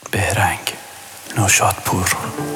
بهرنگ نوشادپور.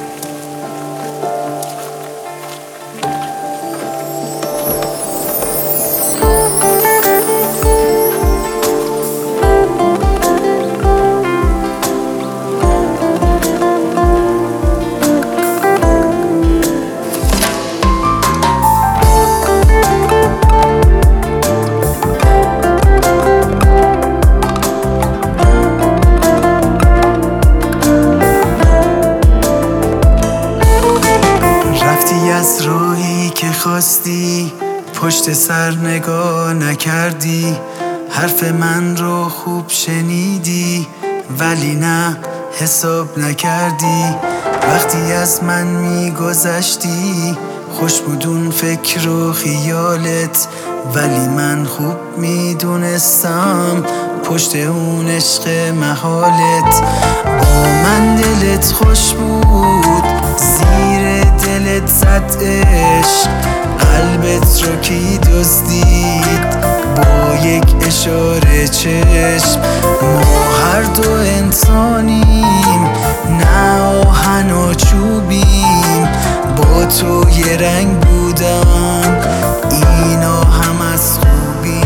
از راهی که خواستی پشت سر نگاه نکردی، حرف من رو خوب شنیدی ولی نه حساب نکردی. وقتی از من میگذشتی خوش بودون فکر و خیالت، ولی من خوب میدونستم پشت اون عشق محالت. با من دلت خوش بود، زیر دلت زد عشق، قلبت رو کی دزدید با یک اشاره چشم. ما هر دو انسانیم، نه آهن و چوبیم، با تو یه رنگ بودم اینا هم از خوبی.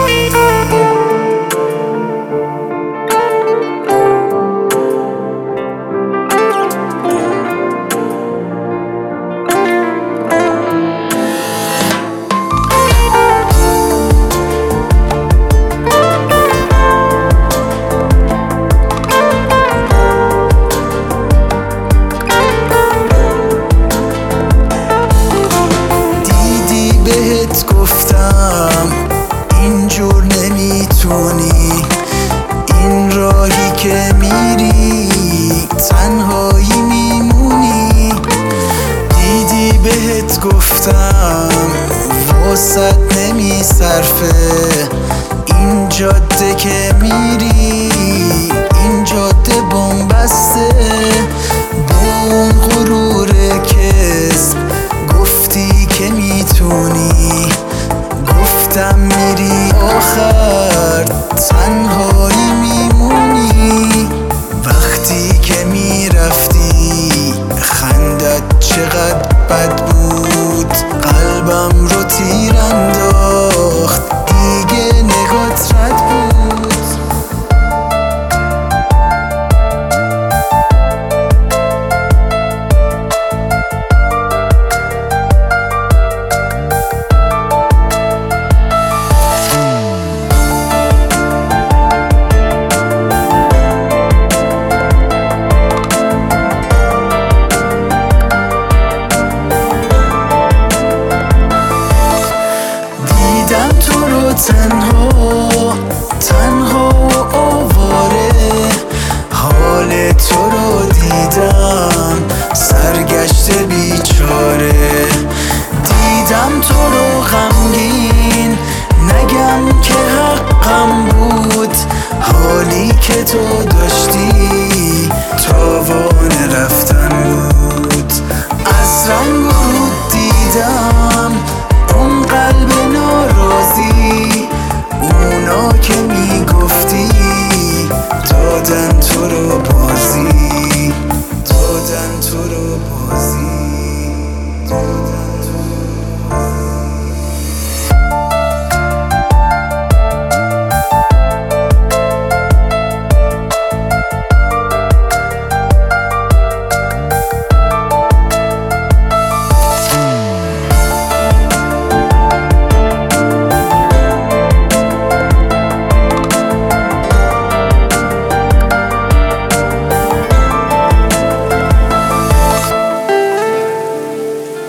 گفتم اینجور نمیتونی، این راهی که میری تنهایی میمونی. دیدی بهت گفتم واسط نمیصرفه، این جاده که میری این جاده بنبسته. با اون غرور کذب گفتی که میتونی، گفتم میری آخر تنهایی میمونی. وقتی که میرفتی خندت چقدر بد بود، قلبم رو تیر انداخت دیگه نگات رد بود. تنها و آواره، حال تو رو دیدم سرگشته بیچاره. دیدم تو رو غمگین، نگم که حقم بود، حالی که تو داشتی تاوان رفتن بود. از رنگ و رود دیدم اون قلب ناراضی، اونا که میگفتی دادن تو رو بازی، دادن تو رو بازی، دادن تو رو بازی.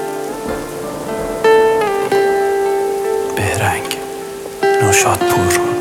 بهرنگ نوشادپور.